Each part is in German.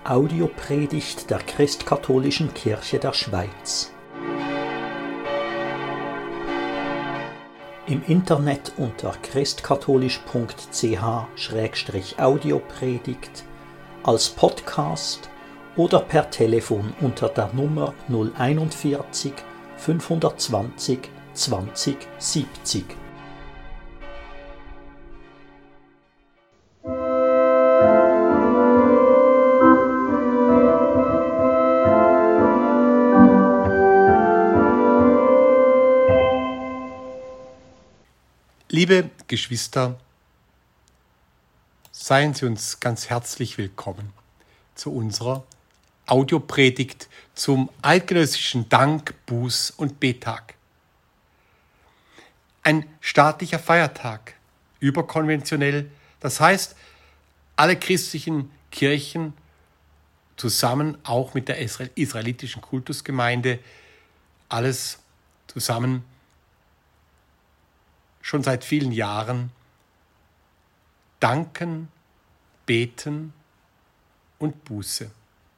Audiopredigt der Christkatholischen Kirche der Schweiz. Im Internet unter christkatholisch.ch/audiopredigt, als Podcast oder per Telefon unter der Nummer 041 520 20 70. Liebe Geschwister, seien Sie uns ganz herzlich willkommen zu unserer Audiopredigt zum eidgenössischen Dank-, Buß- und Bettag. Ein staatlicher Feiertag, überkonventionell, das heißt, alle christlichen Kirchen zusammen, auch mit der israelitischen Kultusgemeinde, alles zusammen schon seit vielen Jahren danken, beten und Buße.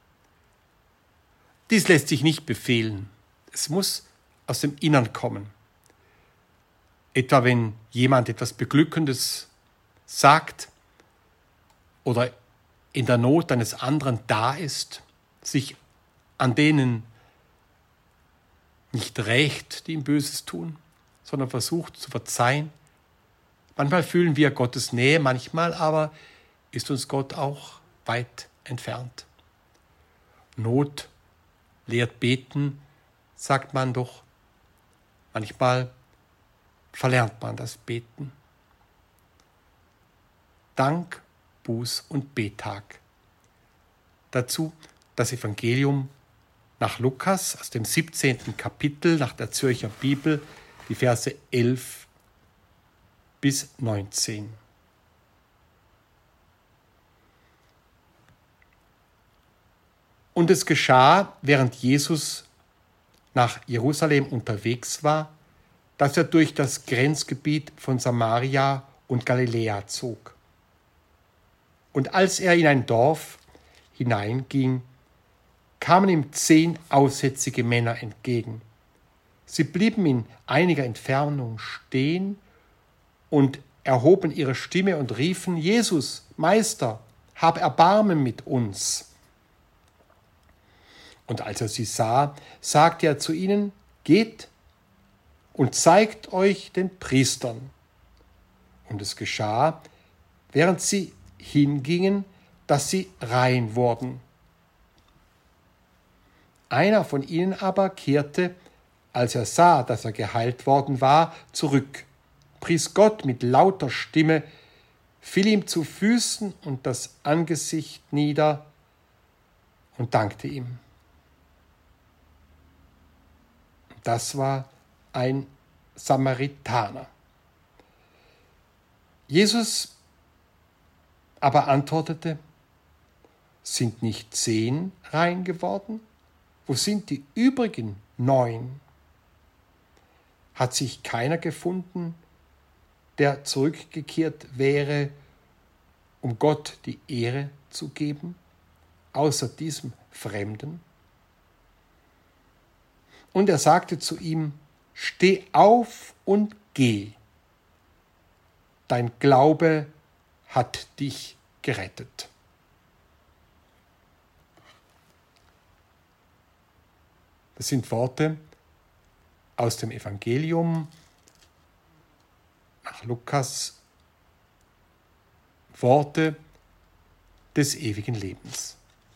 Dies lässt sich nicht befehlen. Es muss aus dem Innern kommen. Etwa wenn jemand etwas Beglückendes sagt oder in der Not eines anderen da ist, sich an denen nicht rächt, die ihm Böses tun, sondern versucht zu verzeihen. Manchmal fühlen wir Gottes Nähe, manchmal aber ist uns Gott auch weit entfernt. Not lehrt beten, sagt man doch. Manchmal verlernt man das Beten. Dank, Buß- und Bettag. Dazu das Evangelium nach Lukas aus dem 17. Kapitel nach der Zürcher Bibel, die Verse 11 bis 19. Und es geschah, während Jesus nach Jerusalem unterwegs war, dass er durch das Grenzgebiet von Samaria und Galiläa zog. Und als er in ein Dorf hineinging, kamen ihm 10 aussätzige Männer entgegen. Sie blieben in einiger Entfernung stehen und erhoben ihre Stimme und riefen: Jesus, Meister, hab Erbarmen mit uns. Und als er sie sah, sagte er zu ihnen: Geht und zeigt euch den Priestern. Und es geschah, während sie hingingen, dass sie rein wurden. Einer von ihnen aber kehrte, als er sah, dass er geheilt worden war, zurück, pries Gott mit lauter Stimme, fiel ihm zu Füßen und das Angesicht nieder und dankte ihm. Das war ein Samaritaner. Jesus aber antwortete: Sind nicht 10 rein geworden? Wo sind die übrigen 9? Hat sich keiner gefunden, der zurückgekehrt wäre, um Gott die Ehre zu geben, außer diesem Fremden? Und er sagte zu ihm: Steh auf und geh. Dein Glaube hat dich gerettet. Das sind Worte aus dem Evangelium nach Lukas, Worte des ewigen Lebens.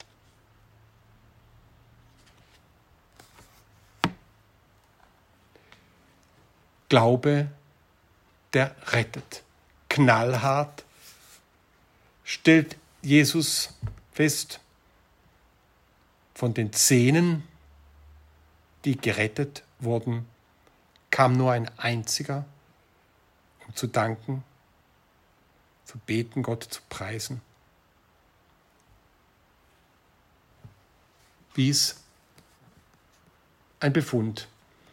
Glaube, der rettet. Knallhart stellt Jesus fest: Von den 10, die gerettet wurden, kam nur ein einziger, um zu danken, zu beten, Gott zu preisen. Dies ein Befund.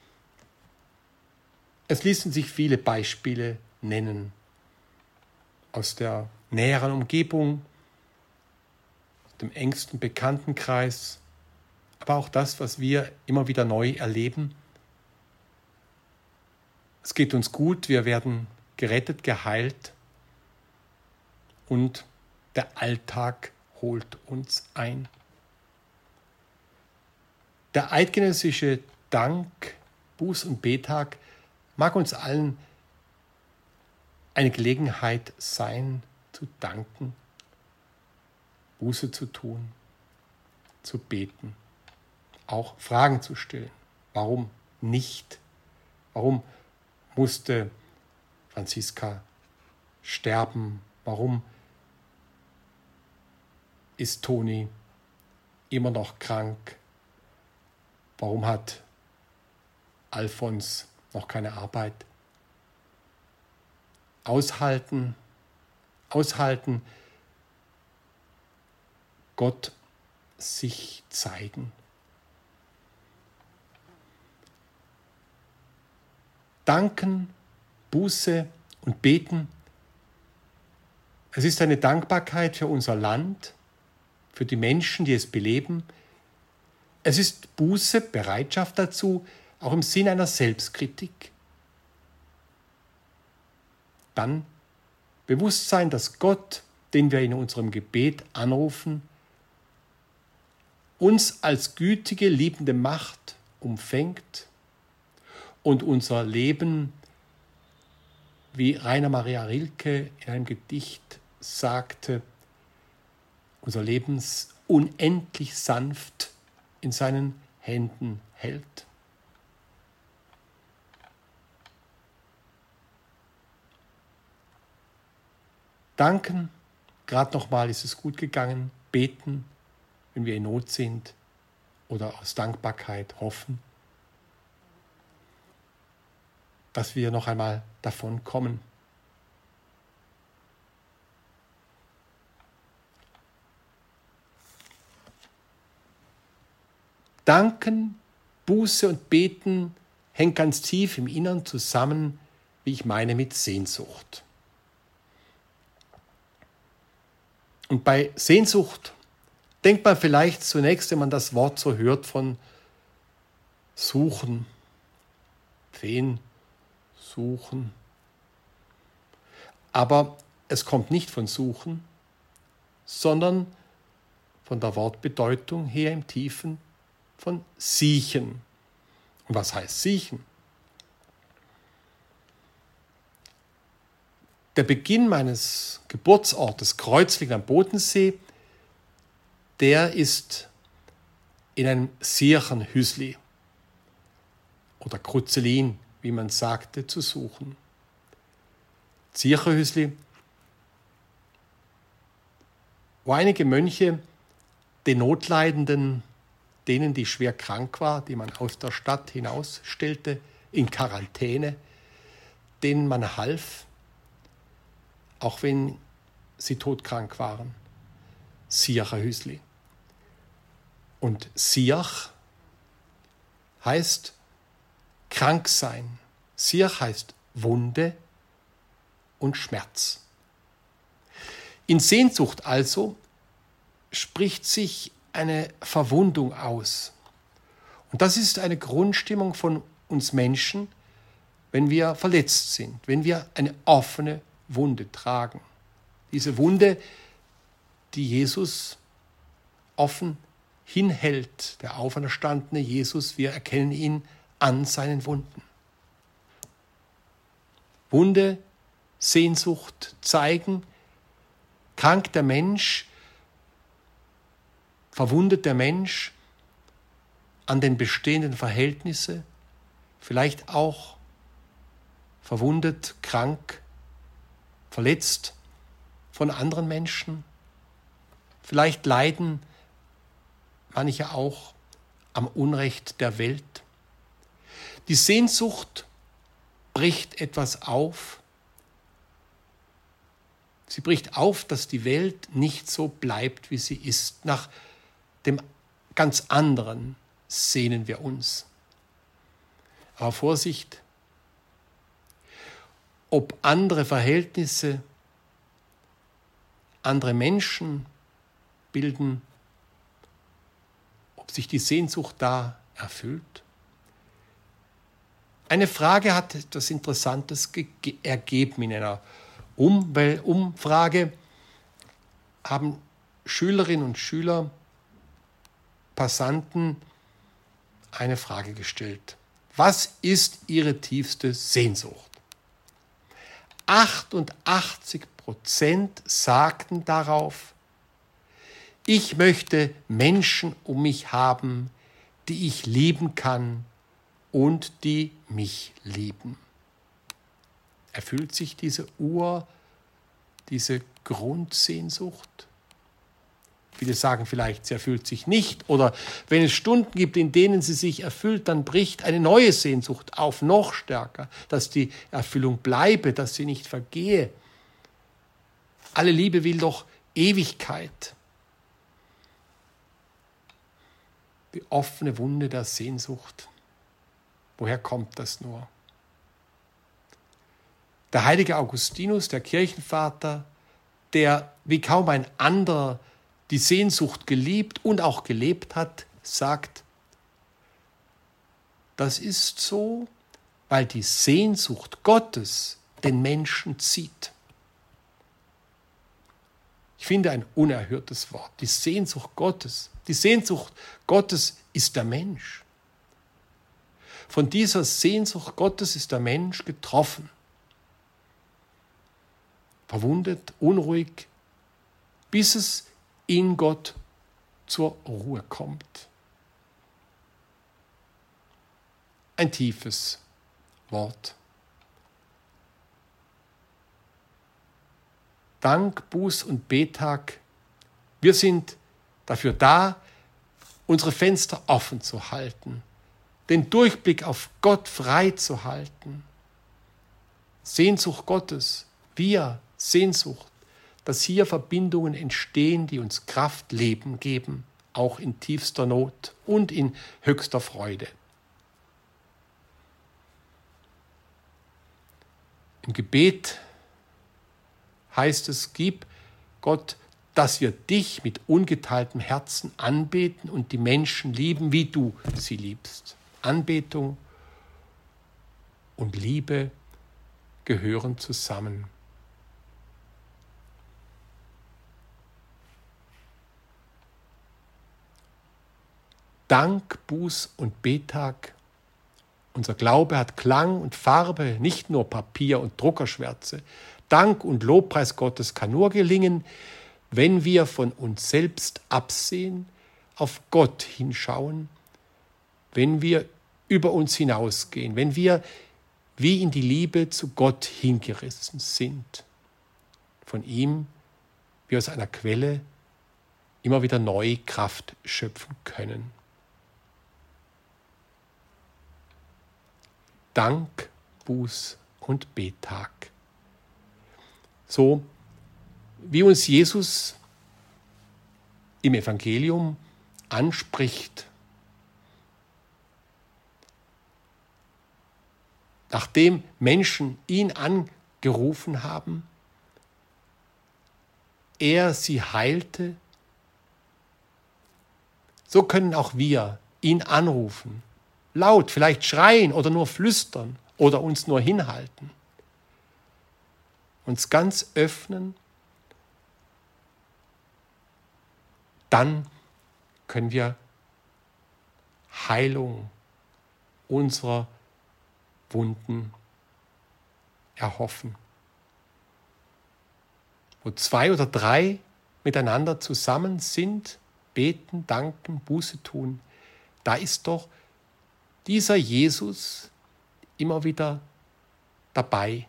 Es ließen sich viele Beispiele nennen aus der näheren Umgebung, dem engsten Bekanntenkreis, aber auch das, was wir immer wieder neu erleben. Es geht uns gut, wir werden gerettet, geheilt und der Alltag holt uns ein. Der eidgenössische Dank, Buß- und Bettag mag uns allen eine Gelegenheit sein, zu danken, Buße zu tun, zu beten, auch Fragen zu stellen. Warum nicht? Warum musste Franziska sterben? Warum ist Toni immer noch krank? Warum hat Alfons noch keine Arbeit? Aushalten, Gott sich zeigen. Danken, Buße und Beten. Es ist eine Dankbarkeit für unser Land, für die Menschen, die es beleben. Es ist Buße, Bereitschaft dazu, auch im Sinn einer Selbstkritik. Dann Bewusstsein, dass Gott, den wir in unserem Gebet anrufen, uns als gütige, liebende Macht umfängt und unser Leben, wie Rainer Maria Rilke in einem Gedicht sagte, unser Leben unendlich sanft in seinen Händen hält. Danken, gerade nochmal ist es gut gegangen, beten, wenn wir in Not sind oder aus Dankbarkeit hoffen, dass wir noch einmal davon kommen. Danken, Buße und Beten hängt ganz tief im Innern zusammen, wie ich meine, mit Sehnsucht. Und bei Sehnsucht denkt man vielleicht zunächst, wenn man das Wort so hört, von suchen, wen suchen. Aber es kommt nicht von suchen, sondern von der Wortbedeutung her im Tiefen von siechen. Und was heißt siechen? Der Beginn meines Geburtsortes Kreuzlingen am Bodensee, der ist in einem Sierchenhüsli oder Kruzzelin, wie man sagte, zu suchen. Sierchenhüsli, wo einige Mönche den Notleidenden, denen, die schwer krank war, die man aus der Stadt hinausstellte, in Quarantäne, denen man half, auch wenn sie todkrank waren. Sierchenhüsli. Und Siach heißt krank sein. Siach heißt Wunde und Schmerz. In Sehnsucht also spricht sich eine Verwundung aus. Und das ist eine Grundstimmung von uns Menschen, wenn wir verletzt sind, wenn wir eine offene Wunde tragen. Diese Wunde, die Jesus offen hinhält, der auferstandene Jesus, wir erkennen ihn an seinen Wunden. Wunde, Sehnsucht zeigen, krank der Mensch, verwundet der Mensch an den bestehenden Verhältnissen, vielleicht auch verwundet, krank, verletzt von anderen Menschen. Vielleicht leiden manche auch am Unrecht der Welt. Die Sehnsucht bricht etwas auf. Sie bricht auf, dass die Welt nicht so bleibt, wie sie ist. Nach dem ganz anderen sehnen wir uns. Aber Vorsicht, ob andere Verhältnisse, andere Menschen bilden ob sich die Sehnsucht da erfüllt? Eine Frage hat etwas Interessantes ergeben in einer Umfrage. Haben Schülerinnen und Schüler, Passanten eine Frage gestellt. Was ist ihre tiefste Sehnsucht? 88% sagten darauf, ich möchte Menschen um mich haben, die ich lieben kann und die mich lieben. Erfüllt sich diese Grundsehnsucht? Viele sagen vielleicht, sie erfüllt sich nicht. Oder wenn es Stunden gibt, in denen sie sich erfüllt, dann bricht eine neue Sehnsucht auf, noch stärker, dass die Erfüllung bleibe, dass sie nicht vergehe. Alle Liebe will doch Ewigkeit. Die offene Wunde der Sehnsucht. Woher kommt das nur? Der heilige Augustinus, der Kirchenvater, der wie kaum ein anderer die Sehnsucht geliebt und auch gelebt hat, sagt, das ist so, weil die Sehnsucht Gottes den Menschen zieht. Ich finde ein unerhörtes Wort, die Sehnsucht Gottes. Die Sehnsucht Gottes ist der Mensch. Von dieser Sehnsucht Gottes ist der Mensch getroffen. Verwundet, unruhig, bis es in Gott zur Ruhe kommt. Ein tiefes Wort. Dank, Buß- und Bettag, wir sind dafür da, unsere Fenster offen zu halten, den Durchblick auf Gott frei zu halten. Sehnsucht Gottes, Sehnsucht, dass hier Verbindungen entstehen, die uns Kraft, Leben geben, auch in tiefster Not und in höchster Freude. Im Gebet heißt es, gib Gott, dass wir dich mit ungeteiltem Herzen anbeten und die Menschen lieben, wie du sie liebst. Anbetung und Liebe gehören zusammen. Dank, Buß- und Bettag. Unser Glaube hat Klang und Farbe, nicht nur Papier und Druckerschwärze. Dank und Lobpreis Gottes kann nur gelingen, wenn wir von uns selbst absehen, auf Gott hinschauen, wenn wir über uns hinausgehen, wenn wir wie in die Liebe zu Gott hingerissen sind. Von ihm wir aus einer Quelle immer wieder neu Kraft schöpfen können. Dank, Buß- und Bettag. So wie uns Jesus im Evangelium anspricht, nachdem Menschen ihn angerufen haben, er sie heilte, so können auch wir ihn anrufen, laut, vielleicht schreien oder nur flüstern oder uns nur hinhalten, uns ganz öffnen, dann können wir Heilung unserer Wunden erhoffen. Wo 2 oder 3 miteinander zusammen sind, beten, danken, Buße tun, da ist doch dieser Jesus immer wieder dabei,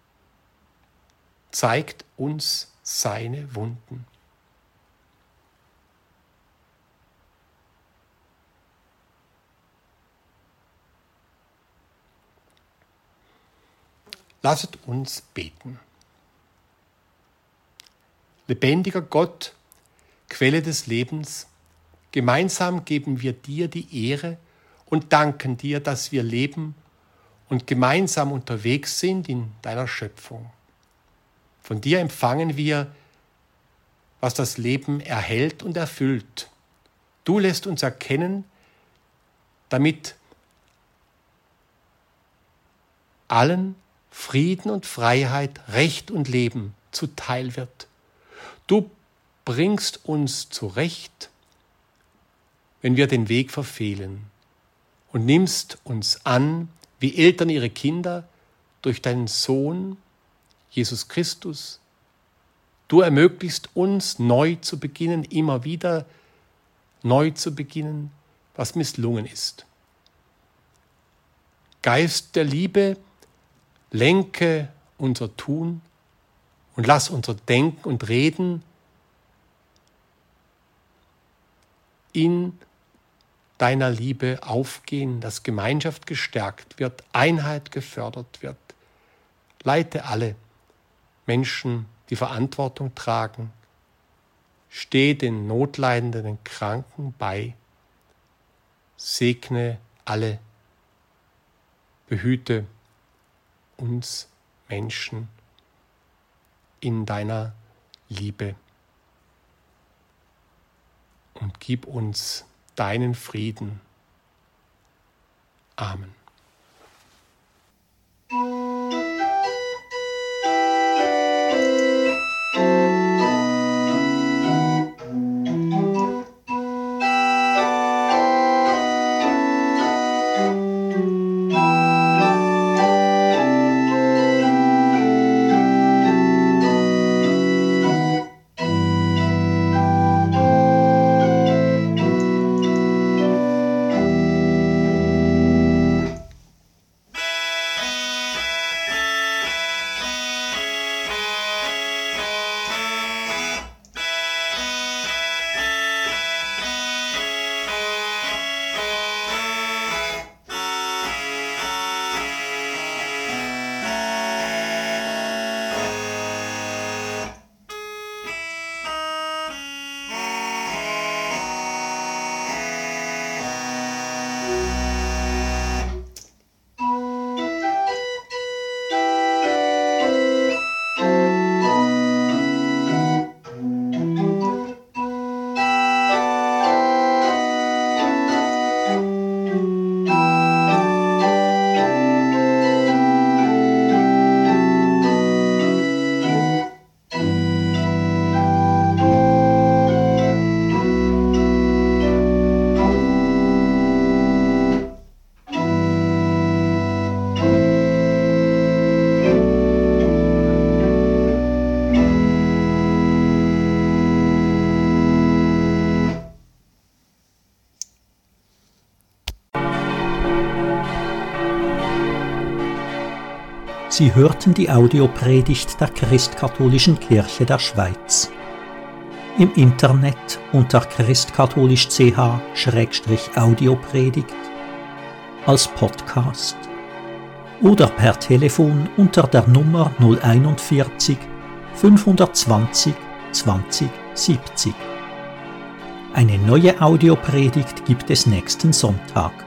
zeigt uns seine Wunden. Lasset uns beten. Lebendiger Gott, Quelle des Lebens, gemeinsam geben wir dir die Ehre und danken dir, dass wir leben und gemeinsam unterwegs sind in deiner Schöpfung. Von dir empfangen wir, was das Leben erhält und erfüllt, Du lässt uns erkennen, damit allen Frieden und Freiheit, Recht und Leben zuteil wird. Du bringst uns zurecht, wenn wir den Weg verfehlen, und nimmst uns an, wie Eltern ihre Kinder, durch deinen Sohn, Jesus Christus. Du ermöglichst uns, neu zu beginnen, immer wieder neu zu beginnen, was misslungen ist. Geist der Liebe, lenke unser Tun und lass unser Denken und Reden in deiner Liebe aufgehen, dass Gemeinschaft gestärkt wird, Einheit gefördert wird. Leite alle Menschen, die Verantwortung tragen. Steh den Notleidenden, den Kranken bei. Segne alle. Behüte uns Menschen in deiner Liebe. Und gib uns deinen Frieden. Amen. Sie hörten die Audiopredigt der Christkatholischen Kirche der Schweiz. Im Internet unter christkatholisch.ch/audiopredigt, als Podcast oder per Telefon unter der Nummer 041 520 20 70. Eine neue Audiopredigt gibt es nächsten Sonntag.